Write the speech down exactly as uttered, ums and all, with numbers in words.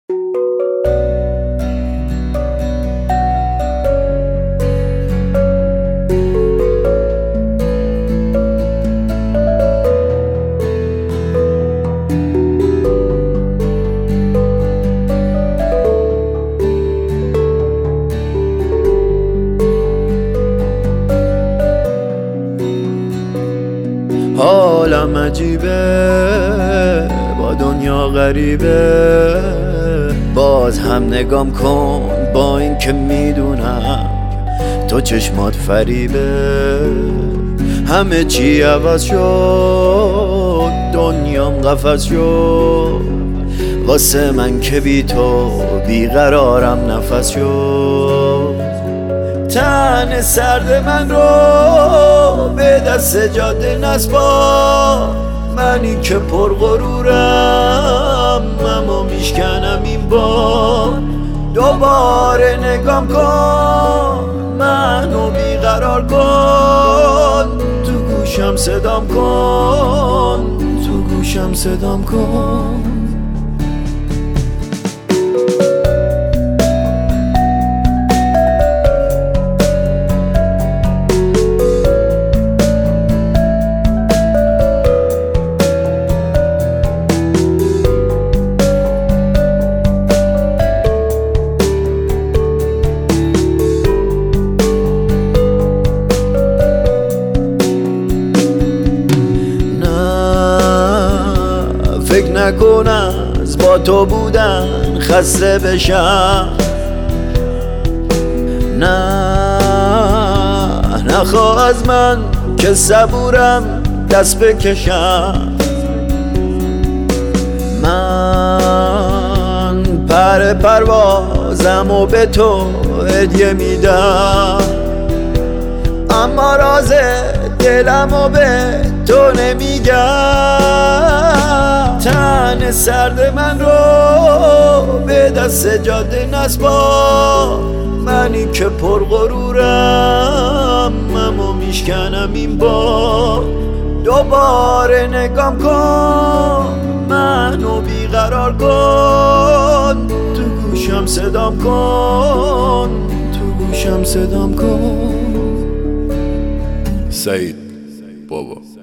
حالم عجیبه، با دنیا غریبه. باز هم نگام کن، با این که میدونم تو چشمات فریبه. همه چی عوض شد، دنیام قفس شد واسه من که بی تو بیقرارم نفس شد. تن سرد من رو به دست جاده نسپار، منی که پرغرورم اما میشکنم این بار. دوباره نگام کن، منو بیقرار کن، تو گوشم صدام کن، تو گوشم صدام کن. فکر نکن از با تو بودن خسته بشم، نه نخواه از من که صبورم دست بکشم. من پر پروازم و به تو هدیه میدم، اما راز دلم و به تو نمیگم. تن سرد من رو به دست جاده نسپار، منی که پرغرورم اما میشکنم این بار. دوباره نگام کن، منو بیقرار کن، تو گوشم صدام کن، تو گوشم صدام کن. سعید بابا.